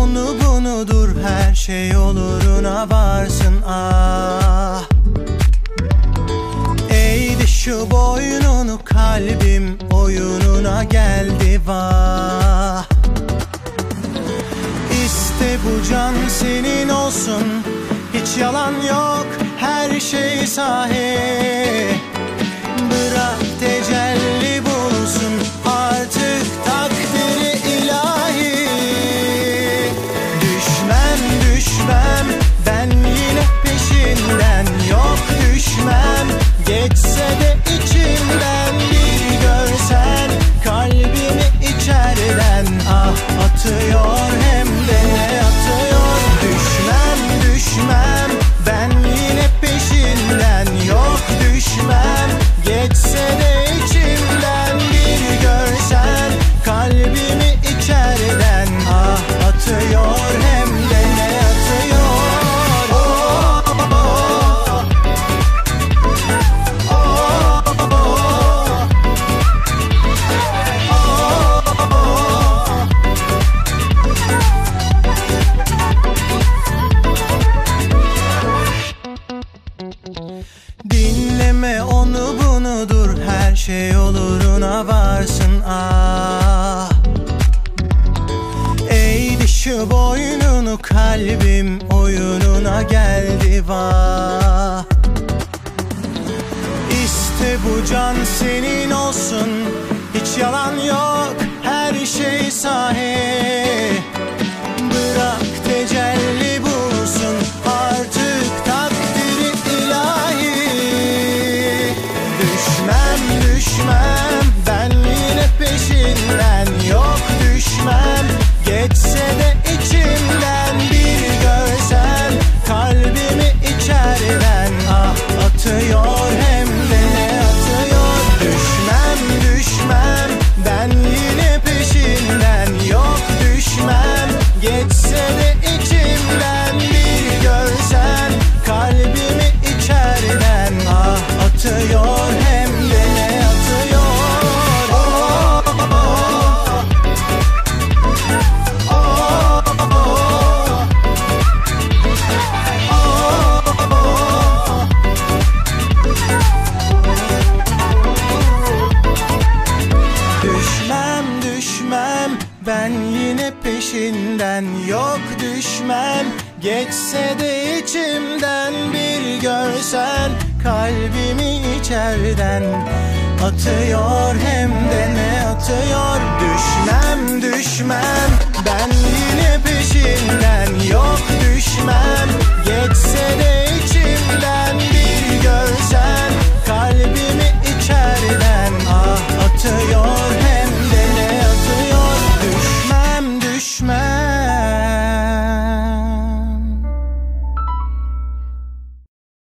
onu bunudur, her şey oluruna varsın ah. Eğdi şu boynunu, kalbim oyununa geldi vah. İste bu can senin olsun, hiç yalan yok, her şey sahi. Bırak tecelli bulsun artık takdiri ilahi. Düşmem düşmem ben yine peşinden, yok düşmem, geçse de içimden. Bir görsen kalbimi içeriden, ah atıyor hem de ne atıyor. Düşmem düşmem ben yine peşinden, yok düşmem, geçse de içimden. Bir görsen kalbimi içeriden, ah atıyor hem de ne atıyor. Dinleme onu bunudur, her şey oluruna varsın ah. Eğdi şu boynunu, kalbim oyununa geldi vah. İste bu can senin olsun, hiç yalan yok, her şey sahi. Bırak tecelli bulsun artık takdiri ilahi. Düşmem düşmem ben yine peşinden, yok düşmem, geçse de içimden. Bir görsen kalbimi içeriden, ah atıyor hem de ne atıyor. Düşmem düşmem ben yine peşinden, yok düşmem, geçse de içimden. Bir görsen kalbimi içeriden, ah atıyor hem de ne atıyor. Düşmem düşmem ben yine peşinden, yok düşmem, geçse de içimden. Bir görsen kalbimi içeriden, atıyor hem de ne atıyor.